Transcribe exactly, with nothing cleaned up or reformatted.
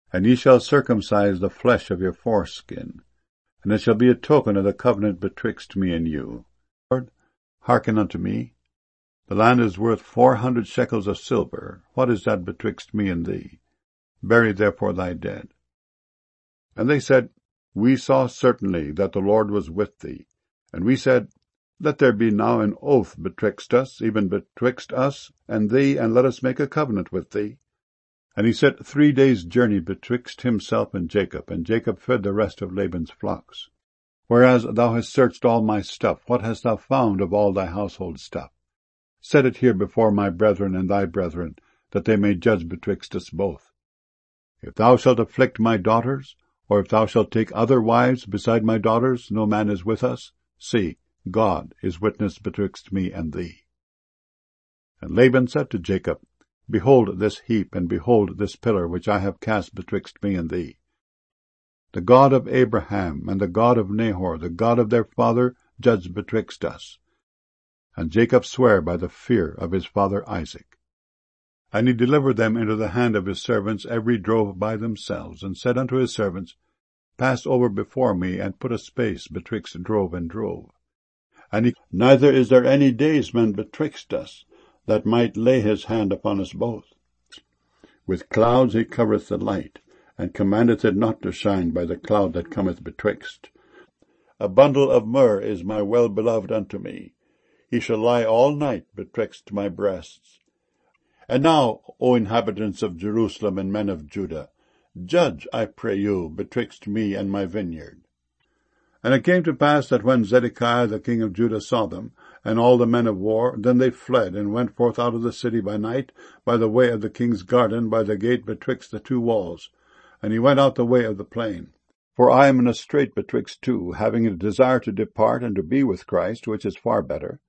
And ye shall circumcise the flesh of your foreskin, and it shall be a token of the covenant betwixt me and you. Lord, hearken unto me. The land is worth four hundred shekels of silver. What is that betwixt me and thee? Bury therefore thy dead. And they said, We saw certainly that the Lord was with thee. And we said, Let there be now an oath betwixt us, even betwixt us and thee, and let us make a covenant with thee. And he set three days' journey betwixt himself and Jacob, and Jacob fed the rest of Laban's flocks. Whereas thou hast searched all my stuff, what hast thou found of all thy household stuff? Set it here before my brethren and thy brethren, that they may judge betwixt us both. If thou shalt afflict my daughters, or if thou shalt take other wives beside my daughters, no man is with us. See, God is witness betwixt me and thee. And Laban said to Jacob, Behold this heap, and behold this pillar which I have cast betwixt me and thee. The God of Abraham and the God of Nahor, the God of their father, judge betwixt us. And Jacob sware by the fear of his father Isaac. And he delivered them into the hand of his servants, every drove by themselves, and said unto his servants, Pass over before me, and put a space betwixt drove and drove. And he, Neither is there any daysman betwixt us, that might lay his hand upon us both. With clouds he covereth the light, and commandeth it not to shine by the cloud that cometh betwixt. A bundle of myrrh is my well-beloved unto me. He shall lie all night betwixt my breasts. And now, O inhabitants of Jerusalem and men of Judah, judge, I pray you, betwixt me and my vineyard. And it came to pass that when Zedekiah the king of Judah saw them, and all the men of war, then they fled, and went forth out of the city by night, by the way of the king's garden, by the gate betwixt the two walls. And he went out the way of the plain. For I am in a strait betwixt two, having a desire to depart and to be with Christ, which is far better.